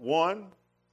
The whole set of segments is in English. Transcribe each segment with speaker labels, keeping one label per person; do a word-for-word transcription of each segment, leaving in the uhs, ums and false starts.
Speaker 1: one.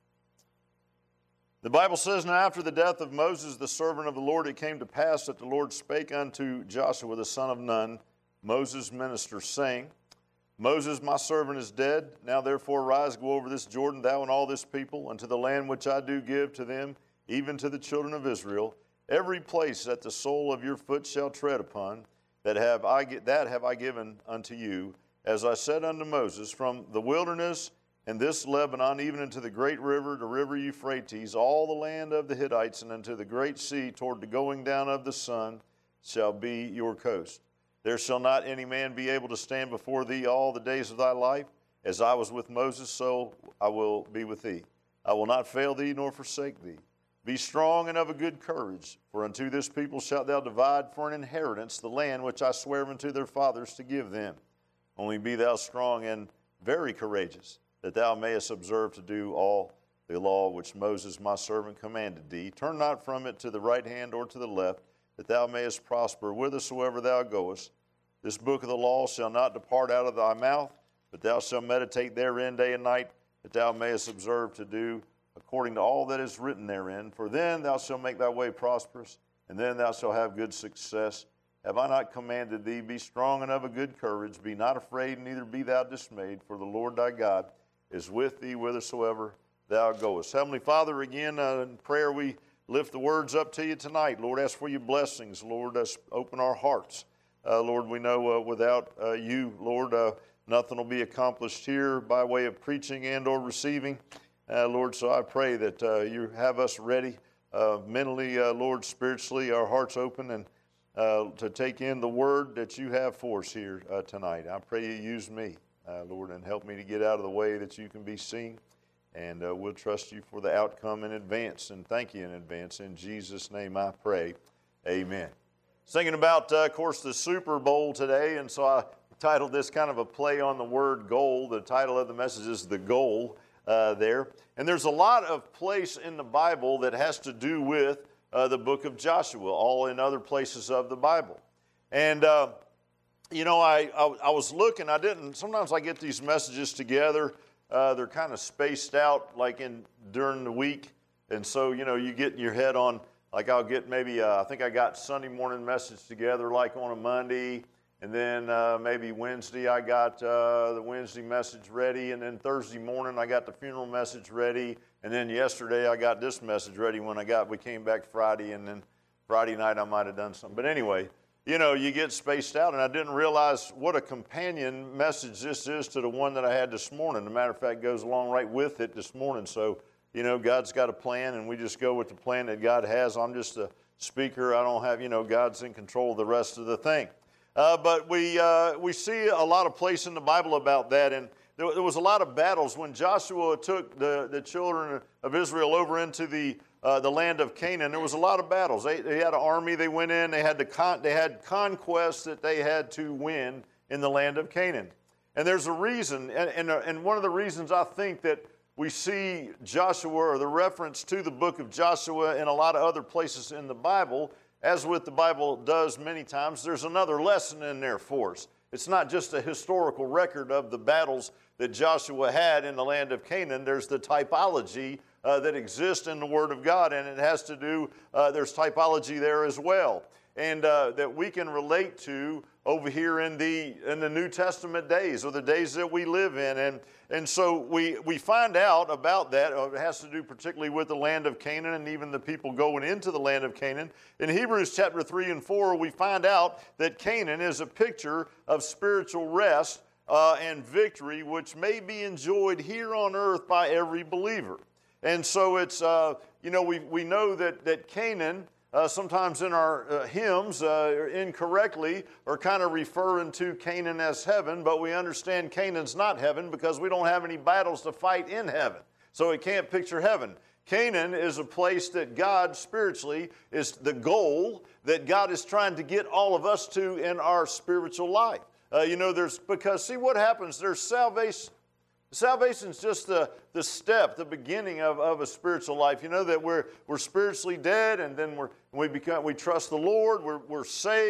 Speaker 1: The Bible says, "Now after the death of Moses, the servant of the Lord, it came to pass that the Lord spake unto Joshua the son of Nun, Moses' minister, saying, Moses, my servant, is dead. Now therefore rise, go over this Jordan, thou and all this people, unto the land which I do give to them, even to the children of Israel. Every place that the sole of your foot shall tread upon, that have I that have I given unto you, as I said unto Moses, from the wilderness and this Lebanon, even unto the great river, the river Euphrates, all the land of the Hittites, and unto the great sea, toward the going down of the sun, shall be your coast. There shall not any man be able to stand before thee all the days of thy life. As I was with Moses, so I will be with thee. I will not fail thee nor forsake thee. Be strong and of a good courage, for unto this people shalt thou divide for an inheritance the land which I swear unto their fathers to give them. Only be thou strong and very courageous, that thou mayest observe to do all the law which Moses my servant commanded thee. Turn not from it to the right hand or to the left, that thou mayest prosper whithersoever thou goest. This book of the law shall not depart out of thy mouth, but thou shalt meditate therein day and night, that thou mayest observe to do according to all that is written therein. For then thou shalt make thy way prosperous, and then thou shalt have good success. Have I not commanded thee? Be strong and of a good courage. Be not afraid, neither be thou dismayed, for the Lord thy God is with thee whithersoever thou goest." Heavenly Father, again uh, in prayer we lift the words up to you tonight. Lord, ask for your blessings. Lord, uh, open our hearts. Uh, Lord, we know uh, without uh, you, Lord, uh, nothing will be accomplished here by way of preaching and or receiving. Uh, Lord, so I pray that uh, you have us ready uh, mentally, uh, Lord, spiritually, our hearts open, and uh, to take in the word that you have for us here uh, tonight. I pray you use me. Uh, Lord, and help me to get out of the way that you can be seen. And uh, we'll trust you for the outcome in advance. And thank you in advance. In Jesus' name I pray. Amen. Thinking about, uh, of course, the Super Bowl today. And so I titled this kind of a play on the word goal. The title of the message is The Goal uh, there. And there's a lot of place in the Bible that has to do with uh, the book of Joshua, all in other places of the Bible. And uh, You know, I, I I was looking, I didn't, sometimes I get these messages together, uh, they're kind of spaced out like in during the week, and so, you know, you get in your head on, like I'll get maybe, uh, I think I got Sunday morning message together like on a Monday, and then uh, maybe Wednesday I got uh, the Wednesday message ready, and then Thursday morning I got the funeral message ready, and then yesterday I got this message ready when I got, we came back Friday, and then Friday night I might have done something, but anyway, you know, you get spaced out, and I didn't realize what a companion message this is to the one that I had this morning. As a matter of fact, it goes along right with it this morning. So, you know, God's got a plan, and we just go with the plan that God has. I'm just a speaker. I don't have, you know, God's in control of the rest of the thing. Uh, but we uh, we see a lot of place in the Bible about that, and there, there was a lot of battles when Joshua took the, the children of Israel over into the Uh, the land of Canaan. There was a lot of battles. They, they had an army. They went in. They had the con- they had conquests that they had to win in the land of Canaan. And there's a reason, and, and, and one of the reasons I think that we see Joshua, or the reference to the book of Joshua in a lot of other places in the Bible, as with the Bible does many times, there's another lesson in there for us. It's not just a historical record of the battles that Joshua had in the land of Canaan. There's the typology uh, that exists in the Word of God, and it has to do, uh, there's typology there as well, and uh, that we can relate to over here in the in the New Testament days, or the days that we live in. And, and so we, we find out about that. It has to do particularly with the land of Canaan and even the people going into the land of Canaan. In Hebrews chapter three and four, we find out that Canaan is a picture of spiritual rest uh, and victory, which may be enjoyed here on earth by every believer. And so it's, uh, you know, we, we know that, that Canaan, Uh, sometimes in our uh, hymns, uh, incorrectly, are kind of referring to Canaan as heaven, but we understand Canaan's not heaven because we don't have any battles to fight in heaven. So it can't picture heaven. Canaan is a place that God spiritually is the goal that God is trying to get all of us to in our spiritual life. Uh, you know, there's, because see what happens, there's salvation. Salvation is just the, the step, the beginning of, of a spiritual life. You know that we're we're spiritually dead, and then we're we become we trust the Lord. We're we're saved,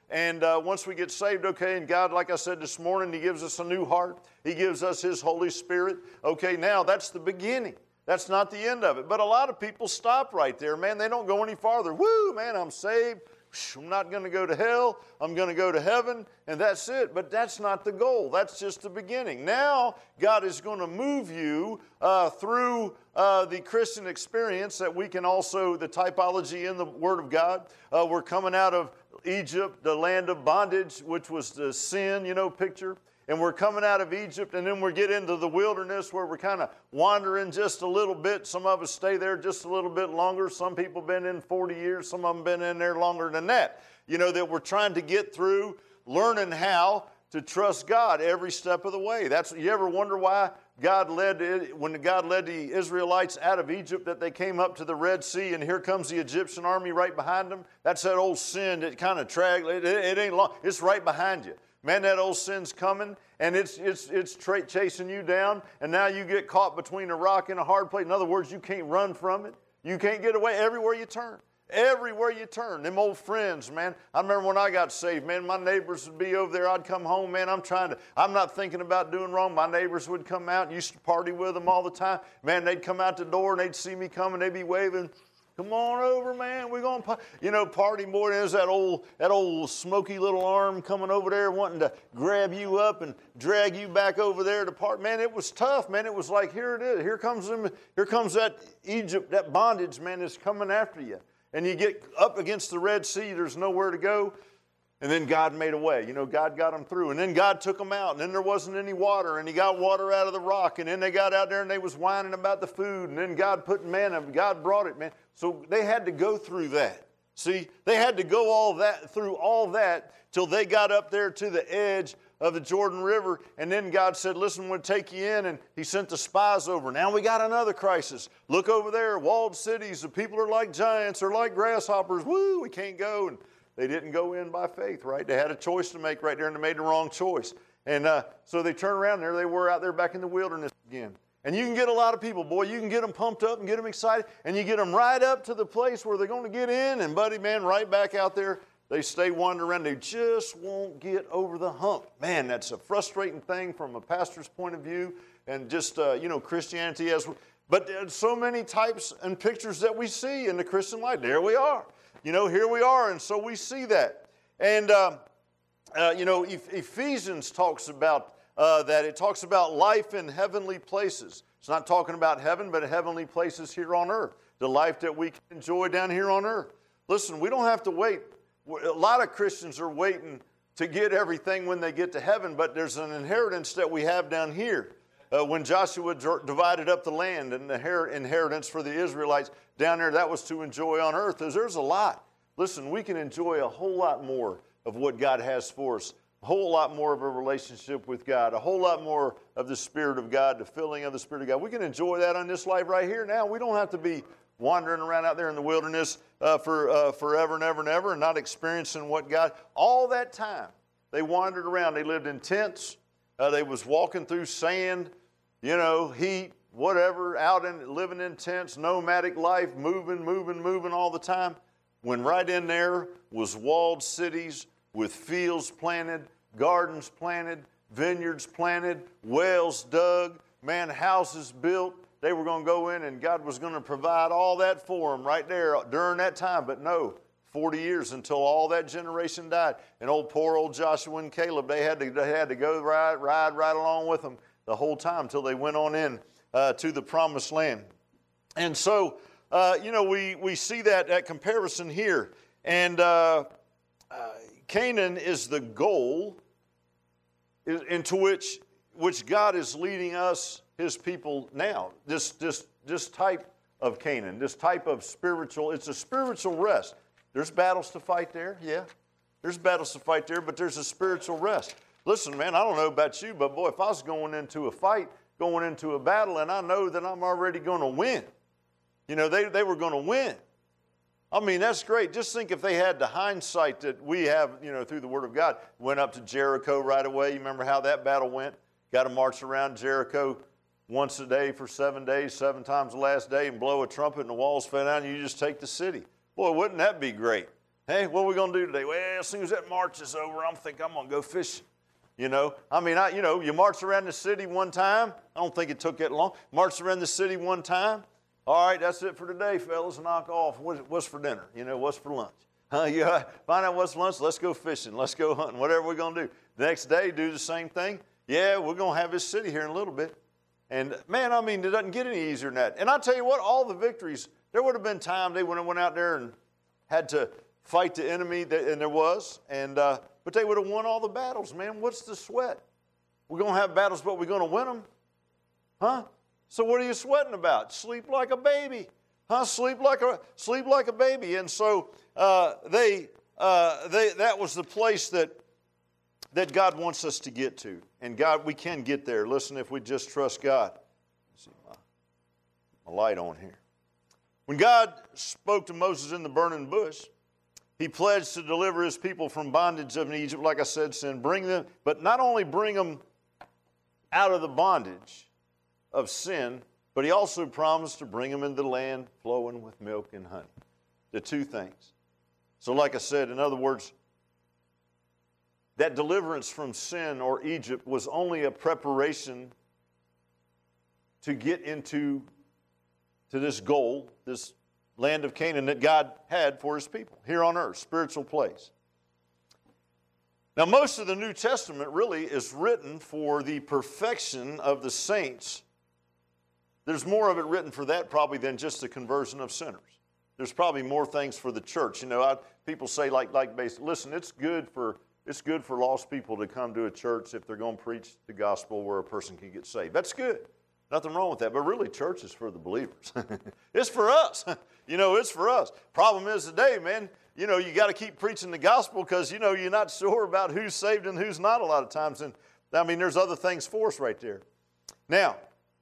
Speaker 1: And uh, once we get saved, okay, and God, like I said this morning, He gives us a new heart. He gives us His Holy Spirit. Okay, now that's the beginning. That's not the end of it. But a lot of people stop right there, man. They don't go any farther. Woo, man, I'm saved. I'm not going to go to hell. I'm going to go to heaven, and that's it. But that's not the goal. That's just the beginning. Now, God is going to move you uh, through uh, the Christian experience that we can also, the typology in the Word of God. Uh, we're coming out of Egypt, the land of bondage, which was the sin, you know, picture. And we're coming out of Egypt, and then we get into the wilderness where we're kind of wandering just a little bit. Some of us stay there just a little bit longer. Some people have been in forty years. Some of them been in there longer than that. You know, that we're trying to get through learning how to trust God every step of the way. That's, you ever wonder why God led, when God led the Israelites out of Egypt, that they came up to the Red Sea, and here comes the Egyptian army right behind them? That's that old sin that kind of dragged, it, it ain't long, it's right behind you. Man, that old sin's coming, and it's it's it's tra- chasing you down, and now you get caught between a rock and a hard place. In other words, you can't run from it. You can't get away everywhere you turn. Everywhere you turn. Them old friends, man. I remember when I got saved, man, my neighbors would be over there. I'd come home, man, I'm trying to, I'm not thinking about doing wrong. My neighbors would come out, used to party with them all the time. Man, they'd come out the door, and they'd see me coming, they'd be waving. Come on over, man. We're going to, you know, party more. There's that old, that old smoky little arm coming over there wanting to grab you up and drag you back over there to party. Man, it was tough, man. It was like, here it is. Here comes them, here comes that Egypt, that bondage, man, is coming after you. And you get up against the Red Sea. There's nowhere to go. And then God made a way. You know, God got them through. And then God took them out. And then there wasn't any water. And He got water out of the rock. And then they got out there and they was whining about the food. And then God put manna. God brought it, man. So they had to go through that. See, they had to go all that through all that till they got up there to the edge of the Jordan River. And then God said, listen, we'll take you in. And He sent the spies over. Now we got another crisis. Look over there, walled cities. The people are like giants. They're like grasshoppers. Woo, we can't go. And they didn't go in by faith, right? They had a choice to make right there, and they made the wrong choice. And uh, so they turned around, and there they were out there back in the wilderness again. And you can get a lot of people, boy, you can get them pumped up and get them excited, and you get them right up to the place where they're going to get in, and buddy, man, right back out there, they stay wandering around. They just won't get over the hump. Man, that's a frustrating thing from a pastor's point of view, and just, uh, you know, Christianity as well. But there's so many types and pictures that we see in the Christian life. There we are. You know, here we are, and so we see that. And, um, uh, you know, Ephesians talks about uh, that. It talks about life in heavenly places. It's not talking about heaven, but heavenly places here on earth. The life that we can enjoy down here on earth. Listen, we don't have to wait. A lot of Christians are waiting to get everything when they get to heaven, but there's an inheritance that we have down here. Uh, when Joshua d- divided up the land and the her- inheritance for the Israelites down there, that was to enjoy on earth. There's, there's a lot. Listen, we can enjoy a whole lot more of what God has for us, a whole lot more of a relationship with God, a whole lot more of the Spirit of God, the filling of the Spirit of God. We can enjoy that on this life right here now. We don't have to be wandering around out there in the wilderness uh, for uh, forever and ever and ever and not experiencing what God, all that time, they wandered around. They lived in tents. Uh, they was walking through sand, you know, heat, whatever, out in living in tents, nomadic life, moving, moving, moving all the time. When right in there was walled cities with fields planted, gardens planted, vineyards planted, wells dug, man, houses built. They were going to go in and God was going to provide all that for them right there during that time. But no, forty years until all that generation died. And old poor old Joshua and Caleb, they had to, they had to go ride, ride right along with them the whole time till they went on in uh, to the promised land. And so, uh, you know, we, we see that, that comparison here. And uh, uh, Canaan is the goal into which, which God is leading us, His people now. This, this, this type of Canaan, this type of spiritual, it's a spiritual rest. There's battles to fight there, yeah. There's battles to fight there, but there's a spiritual rest. Listen, man, I don't know about you, but boy, if I was going into a fight, going into a battle, and I know that I'm already going to win, you know, they, they were going to win. I mean, that's great. Just think if they had the hindsight that we have, you know, through the Word of God, went up to Jericho right away. You remember how that battle went? Got to march around Jericho once a day for seven days, seven times the last day, and blow a trumpet, and the walls fell down, and you just take the city. Boy, wouldn't that be great? Hey, what are we going to do today? Well, as soon as that march is over, I'm thinking I'm going to go fishing. You know, I mean, I, you know, you marched around the city one time. I don't think it took that long. Marched around the city one time. All right, that's it for today, fellas. Knock off. What, what's for dinner? You know, what's for lunch? Huh? You find out what's for lunch. Let's go fishing. Let's go hunting. Whatever we're going to do. The next day, do the same thing. Yeah, we're going to have this city here in a little bit. And, man, I mean, it doesn't get any easier than that. And I tell you what, all the victories, there would have been time they would have went out there and had to fight the enemy, and there was, and uh, but they would have won all the battles, man. What's the sweat? We're going to have battles, but we're going to win them. Huh? So what are you sweating about? Sleep like a baby. Huh? Sleep like a, sleep like a baby. And so uh, they, uh, they, that was the place that, that God wants us to get to. And God, we can get there. Listen, if we just trust God. Let's see my, my light on here. When God spoke to Moses in the burning bush, He pledged to deliver His people from bondage of Egypt, like I said, sin, bring them, but not only bring them out of the bondage of sin, but He also promised to bring them into the land flowing with milk and honey. The two things. So like I said, in other words, that deliverance from sin or Egypt was only a preparation to get into to this goal, this land of Canaan that God had for His people here on earth, spiritual place. Now, most of the New Testament really is written for the perfection of the saints. There's more of it written for that probably than just the conversion of sinners. There's probably more things for the church. You know, I, people say like, like, basically, listen, it's good for it's good for lost people to come to a church if they're going to preach the gospel where a person can get saved. That's good. Nothing wrong with that. But really, church is for the believers. It's for us. You know, it's for us. Problem is today, man, you know, you got to keep preaching the gospel because, you know, you're not sure about who's saved and who's not a lot of times. And, I mean, there's other things for us right there. Now,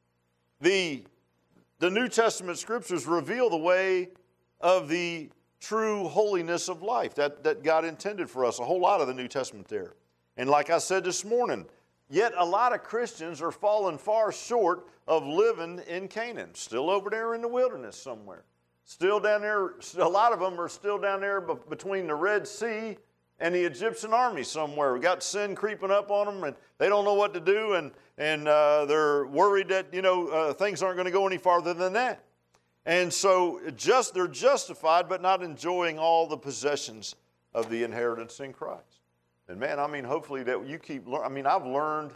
Speaker 1: the, the New Testament scriptures reveal the way of the true holiness of life that, that God intended for us. A whole lot of the New Testament there. And like I said this morning, yet a lot of Christians are falling far short of living in Canaan, still over there in the wilderness somewhere. Still down there, a lot of them are still down there between the Red Sea and the Egyptian army somewhere. We got sin creeping up on them, and they don't know what to do, and, and uh, they're worried that, you know, uh, things aren't going to go any farther than that. And so just they're justified, but not enjoying all the possessions of the inheritance in Christ. And man, I mean, hopefully that you keep learning. I mean, I've learned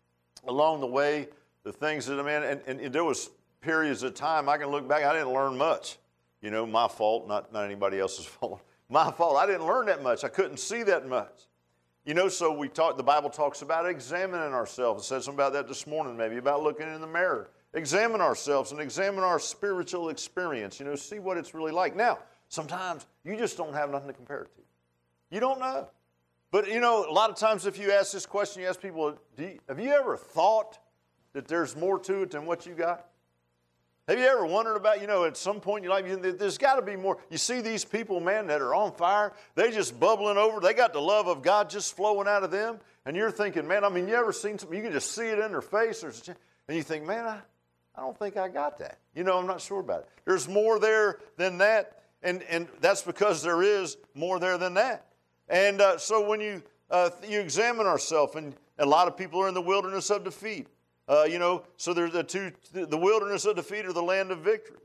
Speaker 1: along the way the things that, I mean, and, and, and there was periods of time I can look back, I didn't learn much. You know, my fault, not, not anybody else's fault. My fault. I didn't learn that much. I couldn't see that much. You know, so we talk, the Bible talks about examining ourselves. It said something about that this morning, maybe about looking in the mirror. Examine ourselves and examine our spiritual experience. You know, see what it's really like. Now, sometimes you just don't have nothing to compare it to. You don't know. But, you know, a lot of times if you ask this question, you ask people, Do you, have you ever thought that there's more to it than what you got? Have you ever wondered about, you know, at some point in your life, there's got to be more. You see these people, man, that are on fire. They just bubbling over. They got the love of God just flowing out of them. And you're thinking, man, I mean, you ever seen something? You can just see it in their face. Or, and you think, man, I, I don't think I got that. You know, I'm not sure about it. There's more there than that. And, and that's because there is more there than that. And uh, so when you, uh, you examine ourselves, and a lot of people are in the wilderness of defeat. Uh, you know, so there's the two, the wilderness of defeat or the land of victory.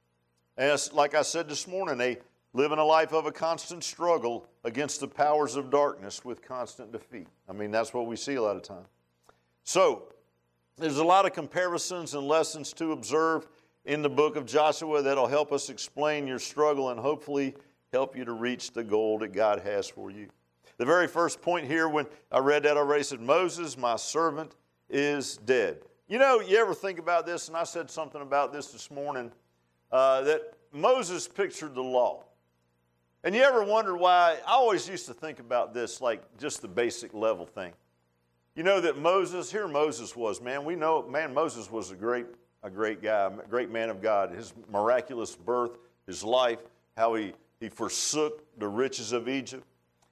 Speaker 1: And like I said this morning, they live in a life of a constant struggle against the powers of darkness with constant defeat. I mean, that's what we see a lot of time. So there's a lot of comparisons and lessons to observe in the book of Joshua that'll help us explain your struggle and hopefully help you to reach the goal that God has for you. The very first point here, when I read that already, said, Moses, my servant, is dead. You know, you ever think about this, and I said something about this this morning, uh, that Moses pictured the law. And you ever wonder why? I always used to think about this like just the basic level thing. You know that Moses, here Moses was, man, we know, man, Moses was a great, a great guy, a great man of God. His miraculous birth, his life, how he, he forsook the riches of Egypt,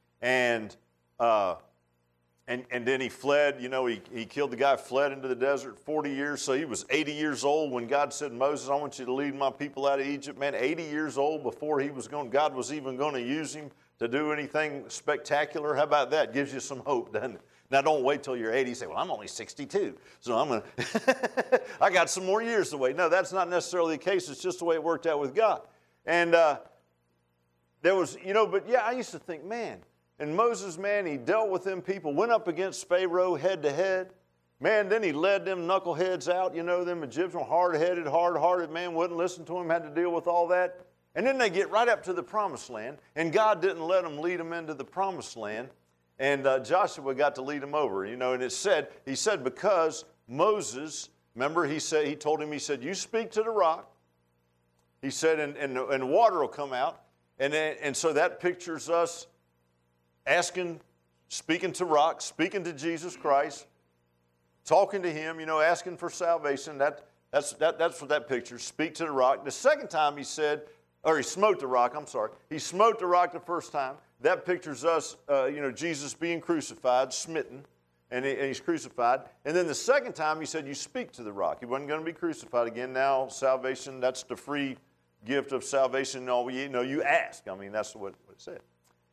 Speaker 1: and uh, And, and then he fled, you know, he, he killed the guy, fled into the desert forty years. So he was eighty years old when God said, Moses, I want you to lead my people out of Egypt. Man, eighty years old before he was going, God was even going to use him to do anything spectacular? How about that? Gives you some hope, doesn't it? Now, don't wait till you're eighty and say, well, I'm only sixty-two, so I'm going to, I got some more years to wait. No, that's not necessarily the case. It's just the way it worked out with God. And uh, there was, you know, but yeah, I used to think, man, and Moses, man, he dealt with them people, went up against Pharaoh head to head. Man, then he led them knuckleheads out, you know, them Egyptian, hard-headed, hard-hearted man, wouldn't listen to him, had to deal with all that. And then they get right up to the promised land, and God didn't let them lead them into the promised land. And uh, Joshua got to lead them over, you know, and it said, he said, because Moses, remember he said, he told him, he said, you speak to the rock. He said, and, and, and water will come out. And, and so that pictures us asking, speaking to rock, speaking to Jesus Christ, talking to him, you know, asking for salvation. That, that's, that, that's what that pictures, speak to the rock. The second time he said, or he smote the rock, I'm sorry. He smote the rock the first time. That pictures us, uh, you know, Jesus being crucified, smitten, and, he, and he's crucified. And then the second time he said, you speak to the rock. He wasn't going to be crucified again. Now salvation, that's the free gift of salvation. No, you know, you ask. I mean, that's what, what it said.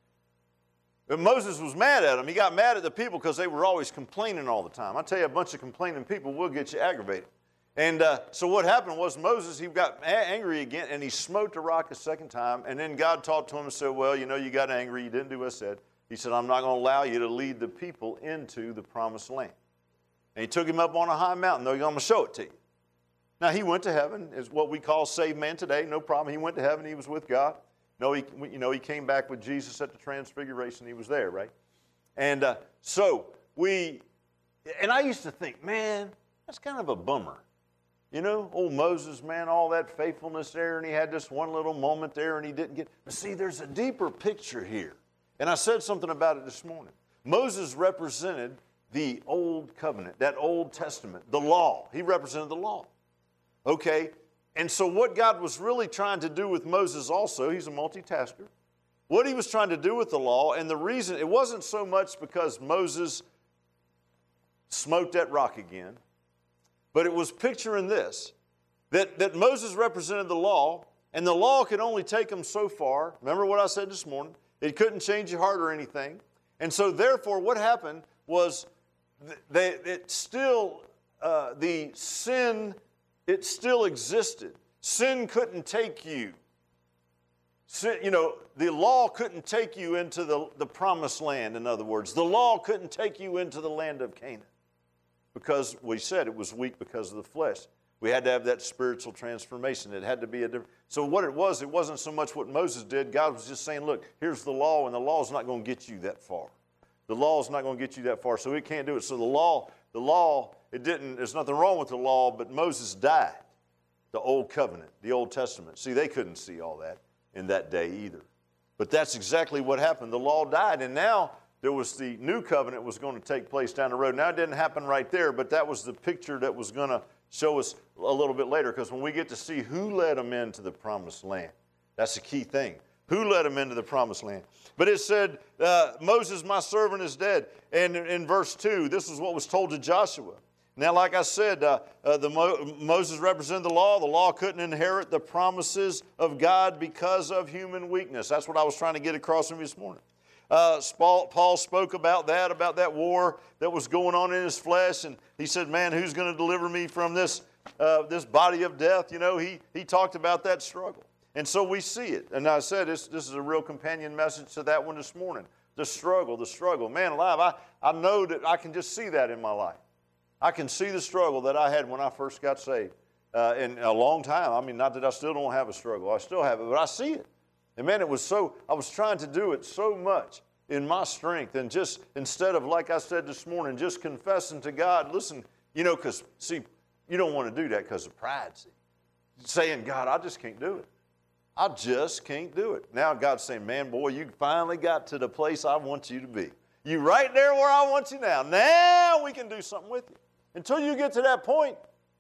Speaker 1: But Moses was mad at them. He got mad at the people because they were always complaining all the time. I tell you, a bunch of complaining people will get you aggravated. And uh, so what happened was Moses, he got angry again, and he smote the rock a second time. And then God talked to him and said, well, you know, you got angry. You didn't do what I said. He said, I'm not going to allow you to lead the people into the promised land. And he took him up on a high mountain. No, I'm going to show it to you. Now, he went to heaven, is what we call saved man today. No problem. He went to heaven. He was with God. No, he, you know, he came back with Jesus at the transfiguration. He was there, right? And uh, so we, and I used to think, man, that's kind of a bummer. You know, old Moses, man, all that faithfulness there, and he had this one little moment there, and he didn't get. But see, there's a deeper picture here. And I said something about it this morning. Moses represented the old covenant, that Old Testament, the law. He represented the law. Okay, and so what God was really trying to do with Moses also, he's a multitasker, what he was trying to do with the law, and the reason, it wasn't so much because Moses smote that rock again, but it was picturing this, that, that Moses represented the law, and the law could only take him so far. Remember what I said this morning? It couldn't change your heart or anything. And so therefore what happened was they, it still, uh, the sin, it still existed. Sin couldn't take you. Sin, you know, the law couldn't take you into the, the promised land, in other words. The law couldn't take you into the land of Canaan. Because we said it was weak because of the flesh. We had to have that spiritual transformation. It had to be a different. So what it was, it wasn't so much what Moses did. God was just saying, look, here's the law, and the law is not going to get you that far. The law is not going to get you that far, so it can't do it. So the law, the law, it didn't, there's nothing wrong with the law, but Moses died. The old covenant, the Old Testament. See, they couldn't see all that in that day either. But that's exactly what happened. The law died, and now there was the new covenant was going to take place down the road. Now, it didn't happen right there, but that was the picture that was going to show us a little bit later, because when we get to see who led them into the promised land, that's the key thing. Who led them into the promised land? But it said, uh, Moses, my servant, is dead. And in, in verse two, this is what was told to Joshua. Now, like I said, uh, uh, the Mo- Moses represented the law. The law couldn't inherit the promises of God because of human weakness. That's what I was trying to get across from you this morning. Uh, Paul spoke about that, about that war that was going on in his flesh, and he said, man, who's going to deliver me from this uh, this body of death? You know, he, he talked about that struggle. And so we see it. And I said this, this is a real companion message to that one this morning. The struggle, the struggle. Man alive, I, I know that I can just see that in my life. I can see the struggle that I had when I first got saved uh, in a long time. I mean, not that I still don't have a struggle. I still have it, but I see it. And man, it was so, I was trying to do it so much in my strength, and just instead of, like I said this morning, just confessing to God, listen, you know, because, see, you don't want to do that because of pride, see. Saying, God, I just can't do it. I just can't do it. Now God's saying, man, boy, you finally got to the place I want you to be. You right there where I want you now. Now we can do something with you. Until you get to that point,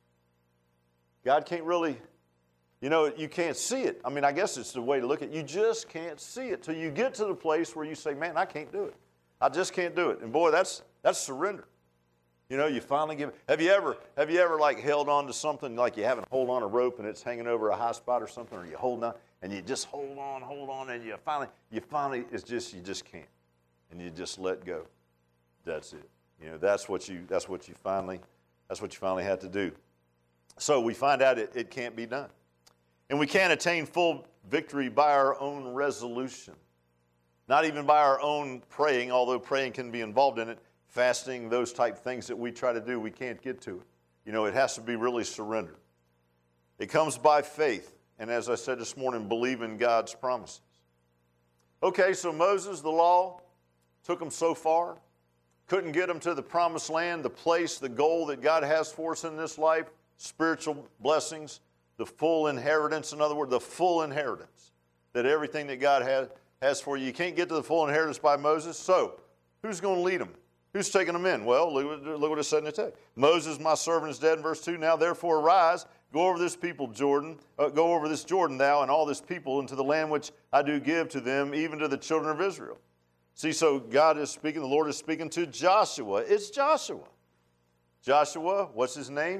Speaker 1: God can't really, you know, you can't see it. I mean, I guess it's the way to look at it. You just can't see it till you get to the place where you say, man, I can't do it. I just can't do it. And boy, that's that's surrender. You know, you finally give. Have you ever, have you ever like held on to something like you haven't hold on a rope and it's hanging over a high spot or something, or you holding on, and you just hold on, hold on, and you finally, you finally, it's just, you just can't. And you just let go. That's it. You know, that's what you, that's what you finally, that's what you finally had to do. So we find out it, it can't be done. And we can't attain full victory by our own resolution. Not even by our own praying, although praying can be involved in it. Fasting, those type things that we try to do, we can't get to it. You know, it has to be really surrendered. It comes by faith. And as I said this morning, believe in God's promises. Okay, so Moses, the law, took them so far. Couldn't get them to the promised land, the place, the goal that God has for us in this life, spiritual blessings, the full inheritance. In other words, the full inheritance, that everything that God has, has for you. You can't get to the full inheritance by Moses. So who's going to lead them? Who's taking them in? Well, look, look what it said in the text. Moses, my servant, is dead in verse two. Now therefore arise, go over this people, Jordan, uh, go over this Jordan, thou and all this people, into the land which I do give to them, even to the children of Israel. See, so God is speaking, the Lord is speaking to Joshua. It's Joshua. Joshua, what's his name?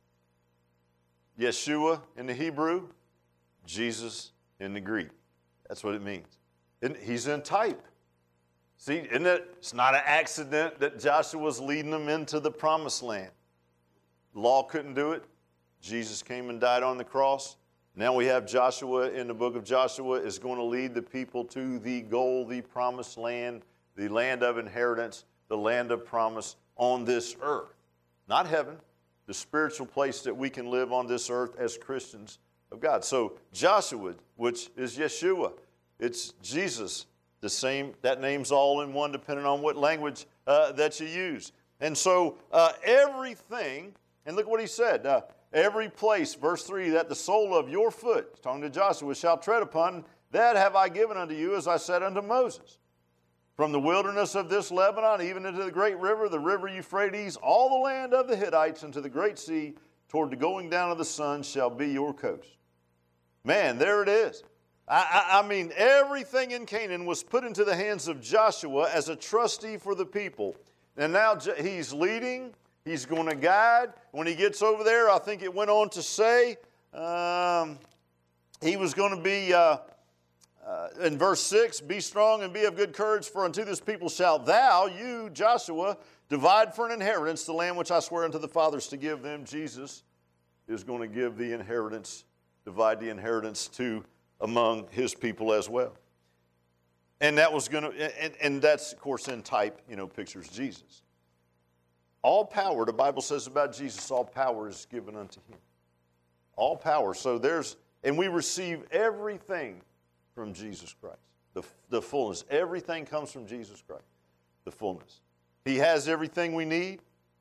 Speaker 1: Yeshua in the Hebrew, Jesus in the Greek. That's what it means. And he's in type. See, isn't it? It's not an accident that Joshua's leading them into the promised land. Law couldn't do it. Jesus came and died on the cross. Now we have Joshua in the book of Joshua is going to lead the people to the goal, the promised land, the land of inheritance, the land of promise on this earth. Not heaven, the spiritual place that we can live on this earth as Christians of God. So Joshua, which is Yeshua, it's Jesus, the same, that name's all in one depending on what language uh, that you use. And so uh, everything, and look what he said, uh, every place, verse three, that the sole of your foot, talking to Joshua, shall tread upon, that have I given unto you, as I said unto Moses. From the wilderness of this Lebanon, even into the great river, the river Euphrates, all the land of the Hittites, into the great sea, toward the going down of the sun shall be your coast. Man, there it is. I, I, I mean, everything in Canaan was put into the hands of Joshua as a trustee for the people. And now he's leading. He's going to guide. When he gets over there, I think it went on to say um, he was going to be, uh, uh, in verse six, be strong and be of good courage, for unto this people shalt thou, you, Joshua, divide for an inheritance the land which I swear unto the fathers to give them. Jesus is going to give the inheritance, divide the inheritance to among his people as well. And that was going to, and, and that's, of course, in type, you know, pictures Jesus. All power, the Bible says about Jesus, all power is given unto him. All power. So there's, and we receive everything from Jesus Christ. The, the fullness. Everything comes from Jesus Christ. The fullness. He has everything we need.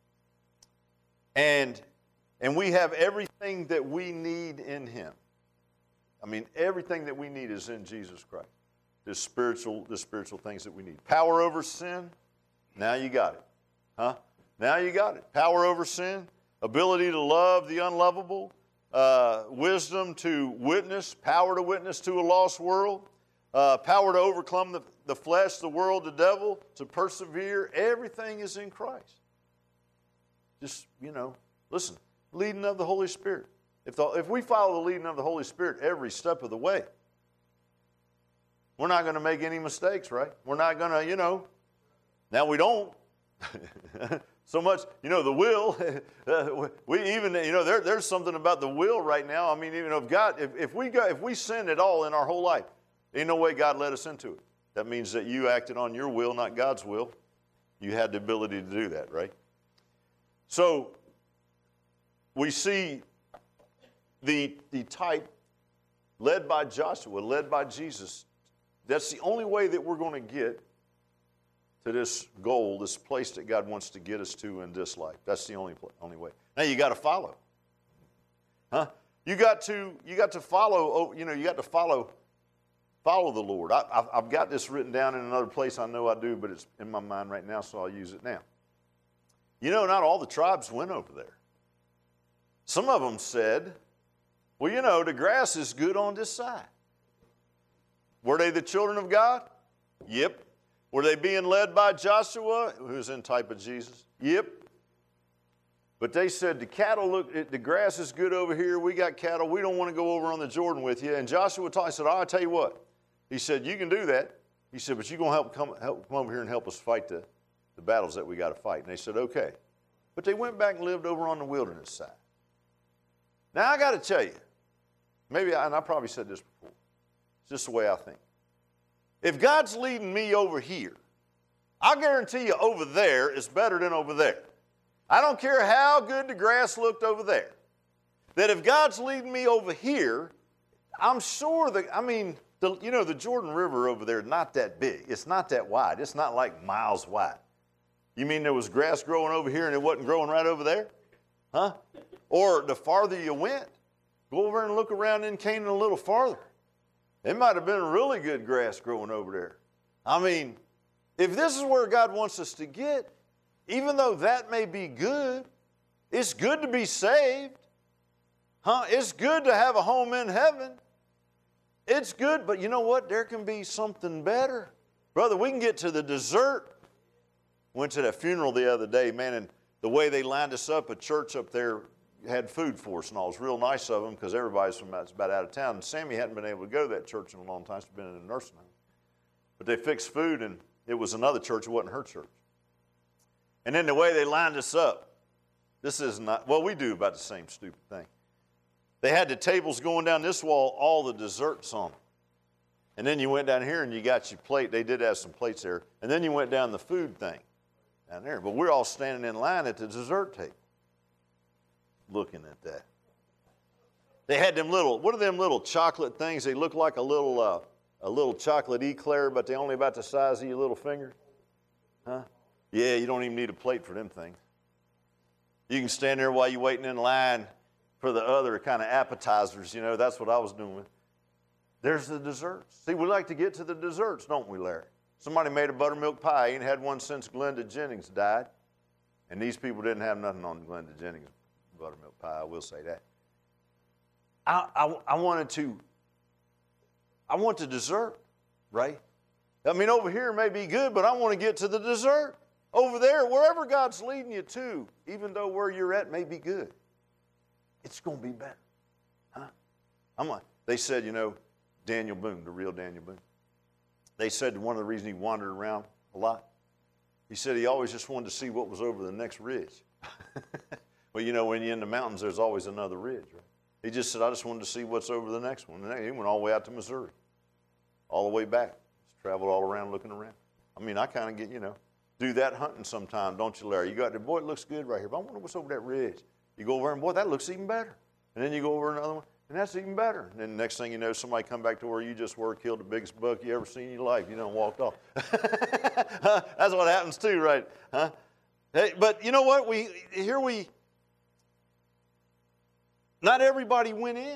Speaker 1: And, and we have everything that we need in him. I mean, everything that we need is in Jesus Christ. The spiritual, the spiritual things that we need. Power over sin, now you got it. Huh? Now you got it. Power over sin, ability to love the unlovable, uh, wisdom to witness, power to witness to a lost world, uh, power to overcome the, the flesh, the world, the devil, to persevere. Everything is in Christ. Just, you know, listen, leading of the Holy Spirit. If, the, if we follow the leading of the Holy Spirit every step of the way, we're not going to make any mistakes, right? We're not going to, you know, now we don't. So much, you know, the will, we even, you know, there, there's something about the will right now. I mean, you know, if God, if, if we go, if we sin at all in our whole life, ain't no way God led us into it. That means that you acted on your will, not God's will. You had the ability to do that, right? So we see the, the type led by Joshua, led by Jesus. That's the only way that we're going to get to this goal, this place that God wants to get us to in this life. That's the only only way. Now you got to follow, huh? You got to you got to follow. Oh, you know, you got to follow, follow the Lord. I, I've, I've got this written down in another place. I know I do, but it's in my mind right now, so I'll use it now. You know, not all the tribes went over there. Some of them said, "Well, you know, the grass is good on this side." Were they the children of God? Yep. Were they being led by Joshua, who's in type of Jesus? Yep. But they said, the cattle look, the grass is good over here. We got cattle. We don't want to go over on the Jordan with you. And Joshua told, he said, oh, I'll tell you what. He said, you can do that. He said, but you're going to help come, help come over here and help us fight the, the battles that we got to fight. And they said, okay. But they went back and lived over on the wilderness side. Now, I got to tell you, maybe, I, and I probably said this before, it's just the way I think. If God's leading me over here, I guarantee you over there is better than over there. I don't care how good the grass looked over there. That if God's leading me over here, I'm sure that, I mean, the, you know, the Jordan River over there is not that big. It's not that wide. It's not like miles wide. You mean there was grass growing over here and it wasn't growing right over there? Huh? Or the farther you went, go over and look around in Canaan a little farther. It might have been really good grass growing over there. I mean, if this is where God wants us to get, even though that may be good, it's good to be saved. Huh? It's good to have a home in heaven. It's good, but you know what? There can be something better. Brother, we can get to the desert. Went to that funeral the other day, man, and the way they lined us up, a church up there had food for us and all. It was real nice of them because everybody's from about, about out of town. And Sammy hadn't been able to go to that church in a long time. She's been in a nursing home. But they fixed food, and it was another church. It wasn't her church. And then the way they lined us up, this is not, well, we do about the same stupid thing. They had the tables going down this wall, all the desserts on them. And then you went down here and you got your plate. They did have some plates there. And then you went down the food thing down there. But we're all standing in line at the dessert table looking at that. They had them little, what are them little chocolate things? They look like a little, uh, a little chocolate eclair, but they're only about the size of your little finger. Huh? Yeah, you don't even need a plate for them things. You can stand there while you're waiting in line for the other kind of appetizers. You know, that's what I was doing. There's the desserts. See, we like to get to the desserts, don't we, Larry? Somebody made a buttermilk pie. Ain't had one since Glenda Jennings died. And these people didn't have nothing on Glenda Jennings' buttermilk pie, I will say that. I, I, I wanted to, I want the dessert, right? I mean, over here may be good, but I want to get to the dessert. Over there, wherever God's leading you to, even though where you're at may be good, it's going to be better. Huh? I'm like, they said, you know, Daniel Boone, the real Daniel Boone, they said one of the reasons he wandered around a lot, he said he always just wanted to see what was over the next ridge. Well, you know, when you're in the mountains, there's always another ridge, right? He just said, I just wanted to see what's over the next one. And he went all the way out to Missouri, all the way back. Just traveled all around looking around. I mean, I kind of get, you know, do that hunting sometime, don't you, Larry? You got there, boy, it looks good right here, but I wonder what's over that ridge. You go over and, boy, that looks even better. And then you go over another one, and that's even better. And then the next thing you know, somebody come back to where you just were, killed the biggest buck you ever seen in your life. You done walked off. That's what happens too, right? Huh? Hey, but you know what? We here we, not everybody went in.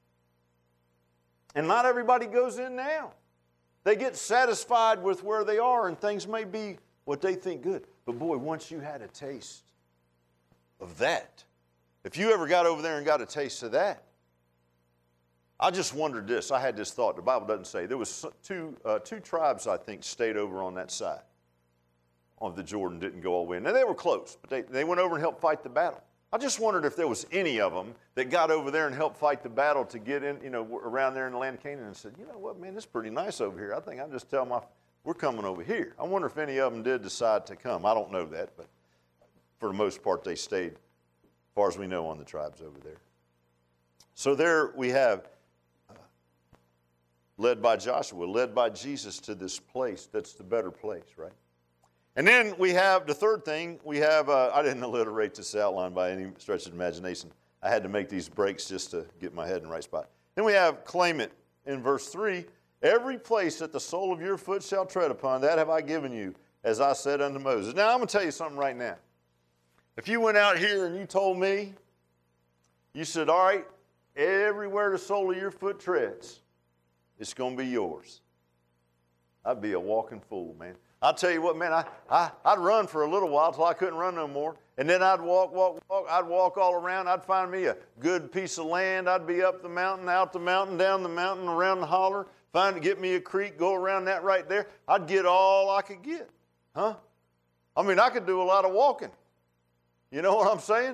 Speaker 1: And not everybody goes in now. They get satisfied with where they are, and things may be what they think good. But boy, once you had a taste of that, if you ever got over there and got a taste of that, I just wondered this. I had this thought. The Bible doesn't say. There was two, uh, two tribes, I think, stayed over on that side of the Jordan, didn't go all the way in. Now, they were close, but they, they went over and helped fight the battle. I just wondered if there was any of them that got over there and helped fight the battle to get in, you know, around there in the land of Canaan and said, you know what, man, it's pretty nice over here. I think I'll just tell my, we're coming over here. I wonder if any of them did decide to come. I don't know that, but for the most part, they stayed, as far as we know, on the tribes over there. So there we have, uh, led by Joshua, led by Jesus to this place that's the better place, right? And then we have the third thing. We have, uh, I didn't alliterate this outline by any stretch of the imagination. I had to make these breaks just to get my head in the right spot. Then we have claim it in verse three. Every place that the sole of your foot shall tread upon, that have I given you, as I said unto Moses. Now, I'm going to tell you something right now. If you went out here and you told me, you said, all right, everywhere the sole of your foot treads, it's going to be yours. I'd be a walking fool, man. I'll tell you what, man, I, I, I'd run for a little while till I couldn't run no more. And then I'd walk, walk, walk. I'd walk all around. I'd find me a good piece of land. I'd be up the mountain, out the mountain, down the mountain, around the holler. Find, get me a creek, go around that right there. I'd get all I could get. Huh? I mean, I could do a lot of walking. You know what I'm saying?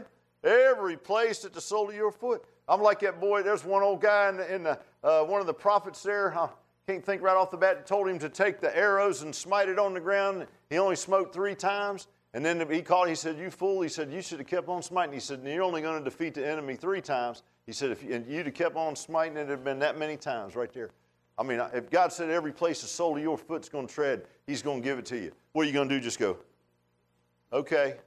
Speaker 1: Every place at the sole of your foot. I'm like that boy. There's one old guy in, the, in the, uh, one of the prophets there. I can't think right off the bat. Told him to take the arrows and smite it on the ground. He only smote three times. And then he called, he said, you fool. He said, you should have kept on smiting. He said, you're only going to defeat the enemy three times. He said, if you, and you'd have kept on smiting, it would have been that many times right there. I mean, if God said every place the sole of your foot's going to tread, he's going to give it to you. What are you going to do? Just go, okay.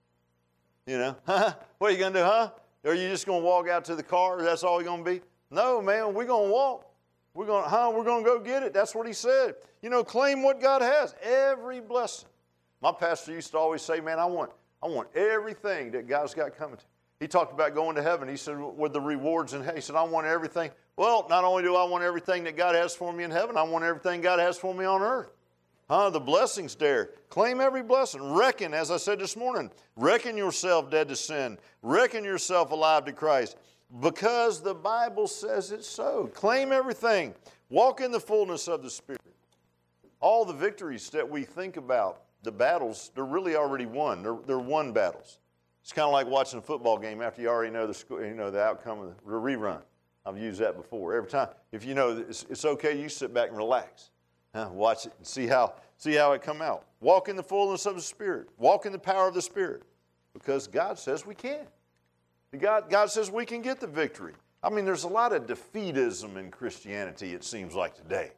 Speaker 1: You know, what are you going to do, huh? Are you just going to walk out to the car? That's all you're going to be? No, man, we're going to walk. We're going, huh? We're going to go get it. That's what he said. You know, claim what God has. Every blessing. My pastor used to always say, man, I want, I want everything that God's got coming to. He talked about going to heaven. He said, with the rewards in heaven. He said, I want everything. Well, not only do I want everything that God has for me in heaven, I want everything God has for me on earth. Huh? The blessings there. Claim every blessing. Reckon, as I said this morning, reckon yourself dead to sin. Reckon yourself alive to Christ. Because the Bible says it so. Claim everything. Walk in the fullness of the Spirit. All the victories that we think about, the battles, they're really already won. They're, they're won battles. It's kind of like watching a football game after you already know the score, you know the outcome of the rerun. I've used that before. Every time, if you know it's, it's okay, you sit back and relax. Huh? Watch it and see how, see how it come out. Walk in the fullness of the Spirit. Walk in the power of the Spirit. Because God says we can. God, God says we can get the victory. I mean, there's a lot of defeatism in Christianity, it seems like today.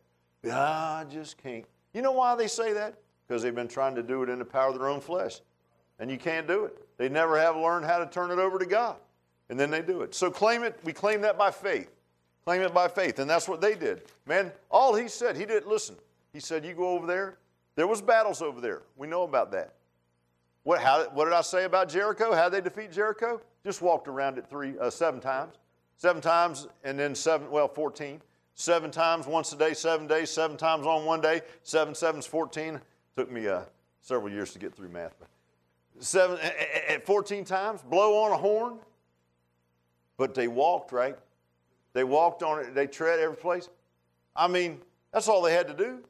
Speaker 1: I just can't. You know why they say that? Because they've been trying to do it in the power of their own flesh. And you can't do it. They never have learned how to turn it over to God. And then they do it. So claim it. We claim that by faith. Claim it by faith. And that's what they did. Man, all he said, he didn't listen. He said, you go over there. There was battles over there. We know about that. What, how, what did I say about Jericho? How did they defeat Jericho? Just walked around it three, uh, seven times. Seven times and then seven, well, fourteen. Seven times once a day, seven days, seven times on one day. Seven sevens, fourteen. Took me uh, several years to get through math. But seven, at fourteen times, blow on a horn. But they walked, right? They walked on it. They tread every place. I mean, that's all they had to do.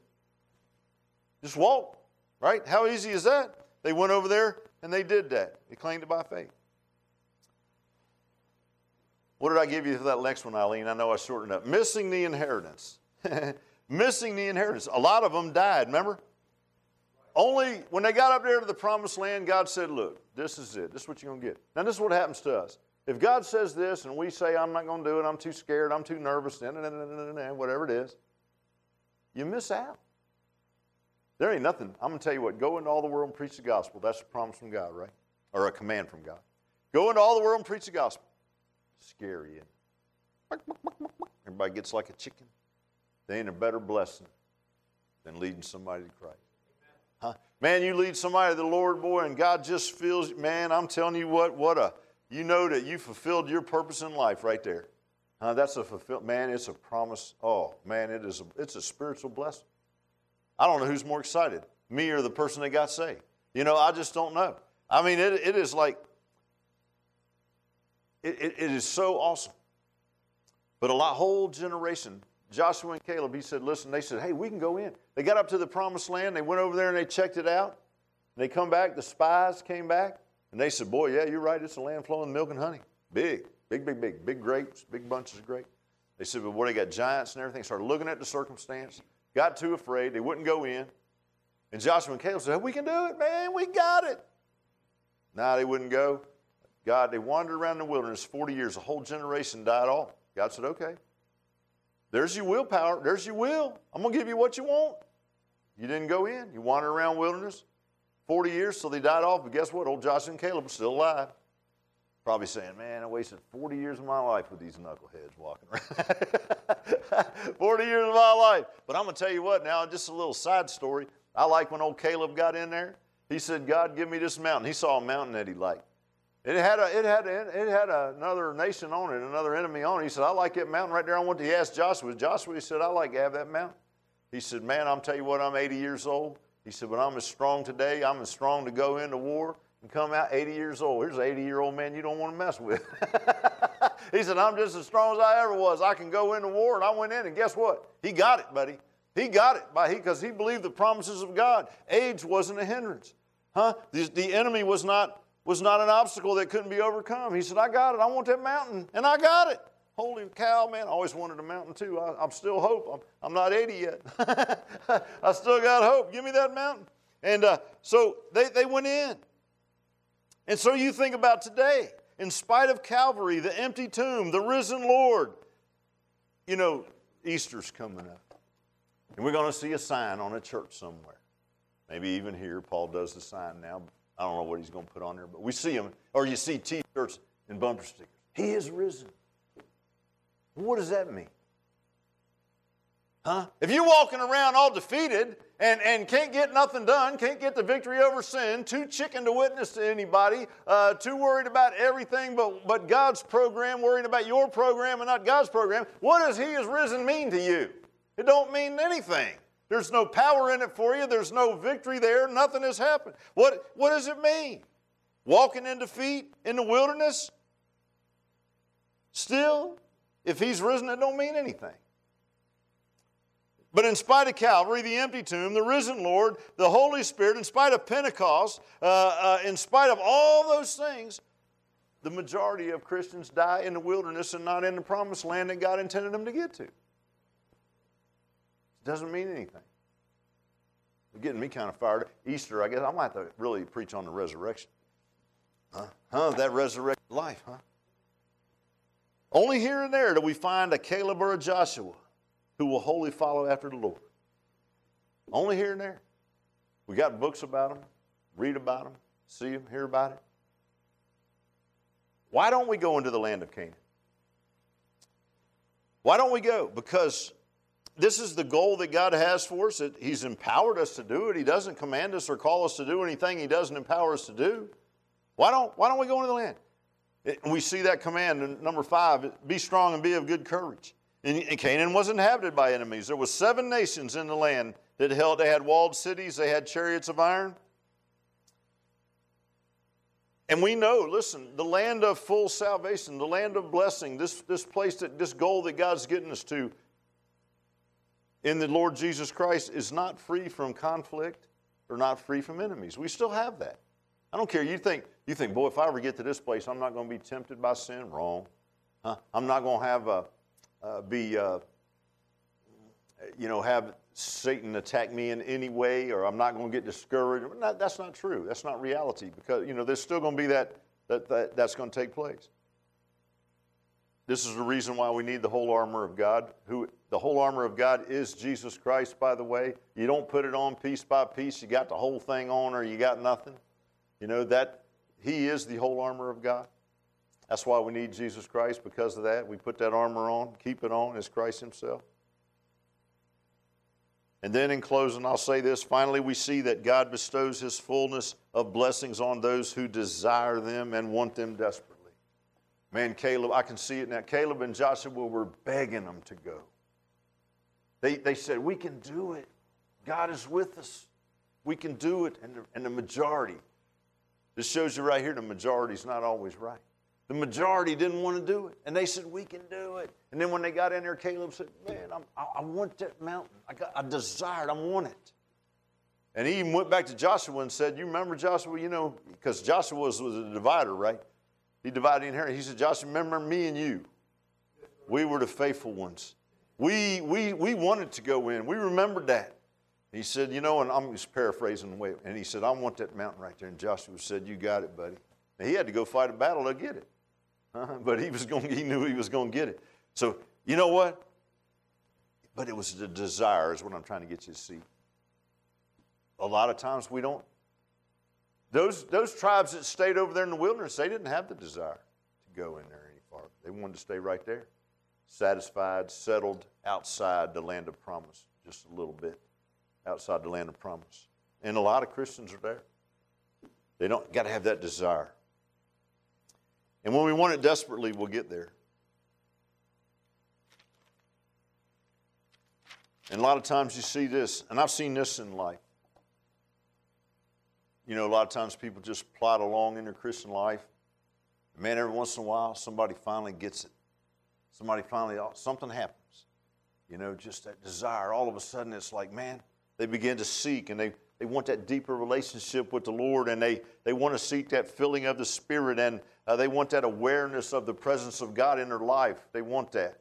Speaker 1: Just walk, right? How easy is that? They went over there and they did that. They claimed it by faith. What did I give you for that next one, Eileen? I know I shortened up. Missing the inheritance. Missing the inheritance. A lot of them died, remember? Only when they got up there to the promised land, God said, look, this is it. This is what you're going to get. Now, this is what happens to us. If God says this and we say, I'm not going to do it, I'm too scared, I'm too nervous, whatever it is, you miss out. There ain't nothing. I'm going to tell you what, go into all the world and preach the gospel. That's a promise from God, right? Or a command from God. Go into all the world and preach the gospel. Scary. Everybody gets like a chicken. There ain't a better blessing than leading somebody to Christ. Huh? Man, you lead somebody to the Lord, boy, and God just feels, man, I'm telling you what, what a, you know that you fulfilled your purpose in life right there. Huh? That's a fulfilled, man, it's a promise. Oh, man, it is a, it's a spiritual blessing. I don't know who's more excited, me or the person that got saved. You know, I just don't know. I mean, it, it is like, it, it, it is so awesome. But a lot, whole generation, Joshua and Caleb, he said, listen, they said, hey, we can go in. They got up to the promised land. They went over there and they checked it out. And they come back, the spies came back, and they said, boy, yeah, you're right. It's a land flowing with milk and honey. Big, big, big, big, big grapes, big bunches of grapes. They said, but boy, they got giants and everything. Started looking at the circumstance, got too afraid. They wouldn't go in. And Joshua and Caleb said, hey, we can do it, man. We got it. Now they wouldn't go. God, they wandered around the wilderness forty years. A whole generation died off. God said, okay. There's your willpower. There's your will. I'm going to give you what you want. You didn't go in. You wandered around wilderness forty years till they died off. But guess what? Old Joshua and Caleb are still alive. Probably saying, man, I wasted forty years of my life with these knuckleheads walking around. forty years of my life. But I'm going to tell you what now, just a little side story. I like when old Caleb got in there. He said, God, give me this mountain. He saw a mountain that he liked. It had, a, it, had a, it had another nation on it, another enemy on it. He said, I like that mountain right there. I want to, he asked Joshua. Joshua, he said, I like to have that mountain. He said, man, I'm tell you what, I'm eighty years old. He said, but I'm as strong today. I'm as strong to go into war and come out eighty years old. Here's an eighty-year-old man you don't want to mess with. He said, I'm just as strong as I ever was. I can go into war. And I went in, and guess what? He got it, buddy. He got it by he because he believed the promises of God. Age wasn't a hindrance. Huh? The, the enemy was not was not an obstacle that couldn't be overcome. He said, I got it. I want that mountain, and I got it. Holy cow, man. I always wanted a mountain too. I, I'm still hope. I'm, I'm not eighty yet. I still got hope. Give me that mountain. And uh, so they, they went in. And so you think about today, in spite of Calvary, the empty tomb, the risen Lord, you know, Easter's coming up. And we're going to see a sign on a church somewhere. Maybe even here, Paul does the sign now. I don't know what he's going to put on there, but we see him, or you see T-shirts and bumper stickers. He is risen. What does that mean? Huh? If you're walking around all defeated and, and can't get nothing done, can't get the victory over sin, too chicken to witness to anybody, uh, too worried about everything but, but God's program, worrying about your program and not God's program, what does He is risen mean to you? It don't mean anything. There's no power in it for you. There's no victory there. Nothing has happened. What, what does it mean? Walking in defeat in the wilderness? Still, if He's risen, it don't mean anything. But in spite of Calvary, the empty tomb, the risen Lord, the Holy Spirit, in spite of Pentecost, uh, uh, in spite of all those things, the majority of Christians die in the wilderness and not in the promised land that God intended them to get to. Doesn't mean anything. You're getting me kind of fired up. Easter, I guess I might have to really preach on the resurrection. Huh? Huh? That resurrected life, huh? Only here and there do we find a Caleb or a Joshua who will wholly follow after the Lord. Only here and there. We got books about them, read about them, see them, hear about it. Why don't we go into the land of Canaan? Why don't we go? Because this is the goal that God has for us. He's empowered us to do it. He doesn't command us or call us to do anything He doesn't empower us to do. Why don't, why don't we go into the land? And we see that command in number five, be strong and be of good courage. And Canaan was inhabited by enemies. There were seven nations in the land that held. They had walled cities. They had chariots of iron. And we know, listen, the land of full salvation, the land of blessing, this, this place, that this goal that God's getting us to in the Lord Jesus Christ is not free from conflict or not free from enemies. We still have that. I don't care. You think, you think, boy, if I ever get to this place, I'm not going to be tempted by sin. Wrong. Huh? I'm not going to have a, uh, be, uh, you know, have Satan attack me in any way, or I'm not going to get discouraged. Not, that's not true. That's not reality, because, you know, there's still going to be that, that, that that's going to take place. This is the reason why we need the whole armor of God. Who, the whole armor of God is Jesus Christ, by the way. You don't put it on piece by piece. You got the whole thing on or you got nothing. You know, that He is the whole armor of God. That's why we need Jesus Christ. Because of that, we put that armor on, keep it on as Christ Himself. And then in closing, I'll say this. Finally, we see that God bestows His fullness of blessings on those who desire them and want them desperately. Man, Caleb, I can see it now. Caleb and Joshua were begging them to go. They, they said, we can do it. God is with us. We can do it. And the, and the majority, this shows you right here, the majority is not always right. The majority didn't want to do it. And they said, we can do it. And then when they got in there, Caleb said, man, I'm, I, I want that mountain. I, got, I desire it. I want it. And he even went back to Joshua and said, you remember Joshua, you know, because Joshua was, was a divider, right? He divided in here. He said, Joshua, remember me and you? We were the faithful ones. We, we, we wanted to go in. We remembered that. He said, you know, and I'm just paraphrasing the way, and he said, I want that mountain right there. And Joshua said, you got it, buddy. Now, he had to go fight a battle to get it. Uh-huh. But he was going, he knew he was going to get it. So, you know what? But it was the desire is what I'm trying to get you to see. A lot of times we don't. Those, those tribes that stayed over there in the wilderness, they didn't have the desire to go in there any farther. They wanted to stay right there, satisfied, settled outside the land of promise, just a little bit outside the land of promise. And a lot of Christians are there. They don't got to have that desire. And when we want it desperately, we'll get there. And a lot of times you see this, and I've seen this in life. You know, a lot of times people just plod along in their Christian life. Man, every once in a while, somebody finally gets it. Somebody finally, something happens. You know, just that desire. All of a sudden, it's like, man, They begin to seek, and they, they want that deeper relationship with the Lord, and they, they want to seek that filling of the Spirit, and uh, they want that awareness of the presence of God in their life. They want that.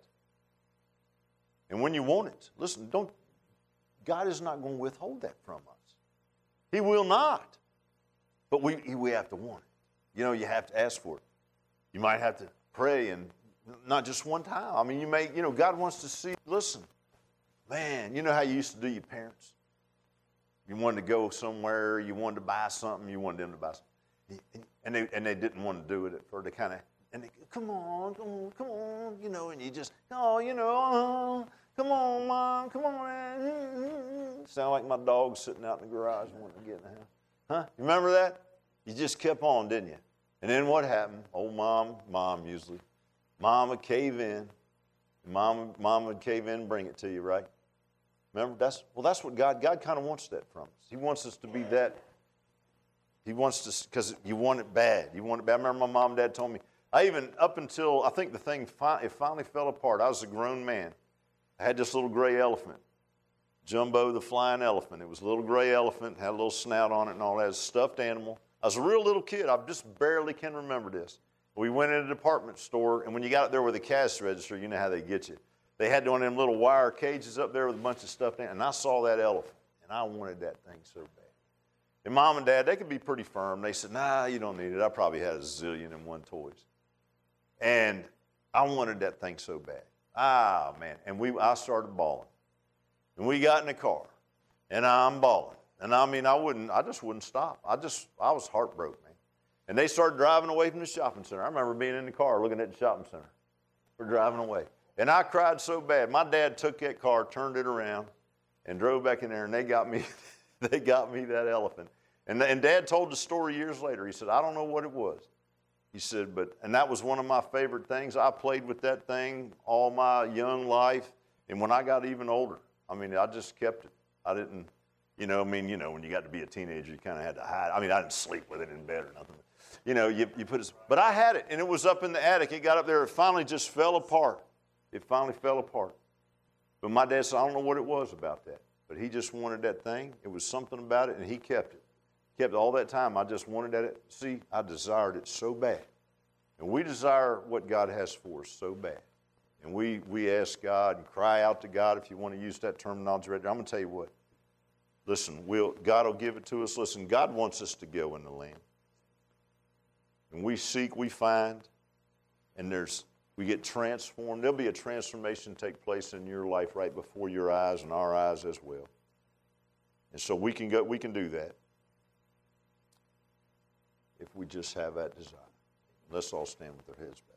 Speaker 1: And when you want it, listen, don't, God is not going to withhold that from us. He will not. But we, we have to want it. You know, you have to ask for it. You might have to pray, and not just one time. I mean, you may, you know, God wants to see, listen, man, you know how you used to do your parents? You wanted to go somewhere, you wanted to buy something, you wanted them to buy something. And they, and they didn't want to do it at first. They kind of, and they, come on, come on, come on, you know, and you just, oh, you know, oh, come on, Mom, come on, man. Sound like my dog sitting out in the garage wanting to get in the house. Huh? You remember that? You just kept on, didn't you? And then what happened? Old mom, mom usually, mom would cave in. Mom, mom would cave in and bring it to you, right? Remember? That's, well, that's what God, God kind of wants that from us. He wants us to be that. He wants to, because you want it bad. You want it bad. I remember my mom and dad told me, I even, up until, I think the thing, fi- it finally fell apart. I was a grown man. I had this little gray elephant, Jumbo the flying elephant. It was a little gray elephant, had a little snout on it and all that. It was a stuffed animal. I was a real little kid. I just barely can remember this. We went in a department store, and when you got up there with the cash register, you know how they get you. They had one of them little wire cages up there with a bunch of stuff in it, and I saw that elephant, and I wanted that thing so bad. And Mom and Dad, they could be pretty firm. They said, nah, you don't need it. I probably had a zillion and one toys. And I wanted that thing so bad. Ah, man. And we, I started bawling. And we got in the car, and I'm bawling. And I mean, I wouldn't, I just wouldn't stop. I just, I was heartbroken, man. And they started driving away from the shopping center. I remember being in the car looking at the shopping center. We're driving away. And I cried so bad. My dad took that car, turned it around, and drove back in there, and they got me, they got me that elephant. And, and Dad told the story years later. He said, I don't know what it was. He said, but, and that was one of my favorite things. I played with that thing all my young life. And when I got even older, I mean, I just kept it. I didn't, you know, I mean, you know, when you got to be a teenager, you kind of had to hide. I mean, I didn't sleep with it in bed or nothing. You know, you, you put it, but I had it, and it was up in the attic. It got up there. It finally just fell apart. It finally fell apart. But my dad said, I don't know what it was about that. But he just wanted that thing. It was something about it, and he kept it. Kept it all that time. I just wanted that. See, I desired it so bad. And we desire what God has for us so bad. And we, we ask God and cry out to God, if you want to use that terminology right there. I'm going to tell you what. Listen, we'll, God will give it to us. Listen, God wants us to go in the land. And we seek, we find, and there's we get transformed. There'll be a transformation take place in your life right before your eyes and our eyes as well. And so we can go, we can do that if we just have that desire. Let's all stand with our heads bowed.